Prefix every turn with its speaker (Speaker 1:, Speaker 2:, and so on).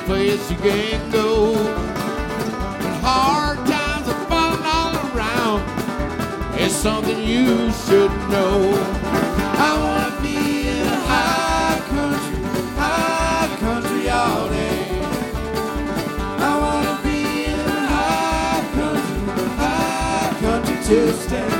Speaker 1: place you can't go. When hard times are falling all around, it's something you should know. I wanna be in a high country all day. I wanna be in a high country to stay.